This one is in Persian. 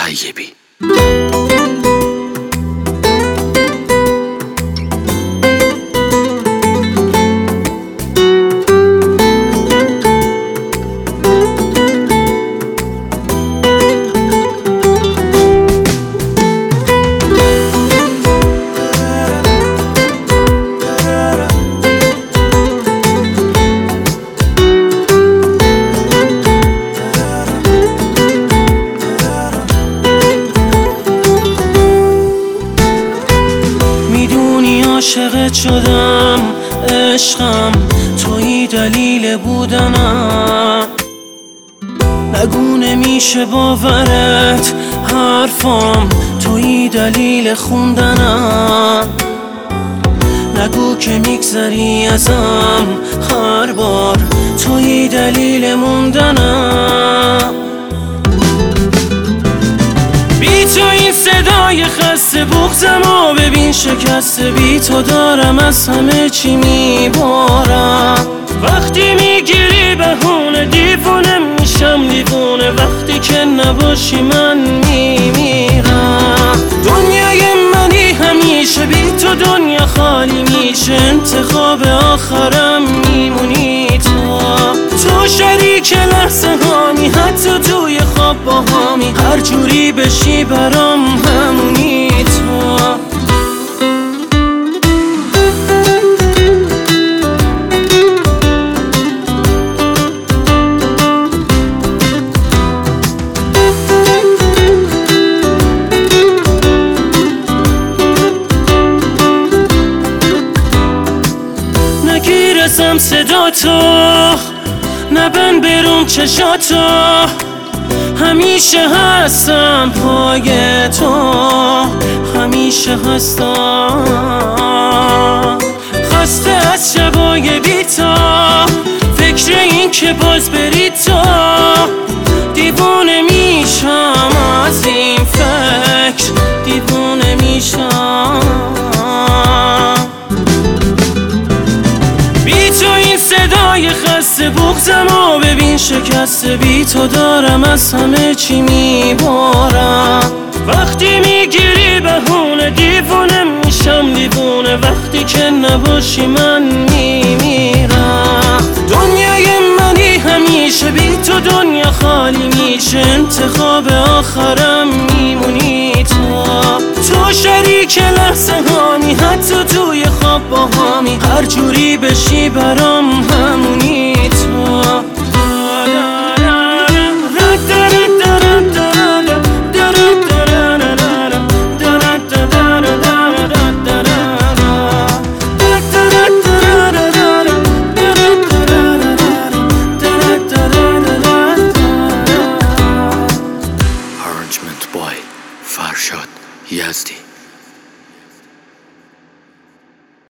طیبی. عاشقت شدم عشقم، تویی دلیل بودنم. نگو نمیشه باورت حرفام، تویی دلیل خوندنم. نگو که میگذری ازم هر بار، تویی دلیل موندنم. بی تو این صدای خسته بغضمو ببین شکسته، بی تو دارم از همه چی میبارم. وقتی میگیری بهونه دیوونه میشم دیوونه، وقتی که نباشی من میمیرم. دنیای منی همیشه، بی تو دنیا خالی میشه. انتخاب آخرم میمونی تو شریک لحظه هامی، حتی توی خواب با هامی. هر جوری بشی برام همونی تو. نگیرسم صدا تو، نبند برون چشاتو. همیشه هستم پای تو، همیشه هستم. خسته از شبای بی تو، فکر این که باز بری تو. دیوونه میشم از این فکر، دیوونه میشم. بی تو این صدای خسته بغضمو ببین شکسته، بی تو دارم از همه چی میبارم. وقتی میگیری بهونه دیوونه میشم دیوونه، وقتی که نباشی من میمیرم. دنیای منی همیشه، بی تو دنیا خالی میشه. انتخاب آخرم میمونی تو شریک لحظه هامی، حتی توی خواب با هامی. هر جوری بشی برام همونی تو. Arrangement by فرشاد یزدی.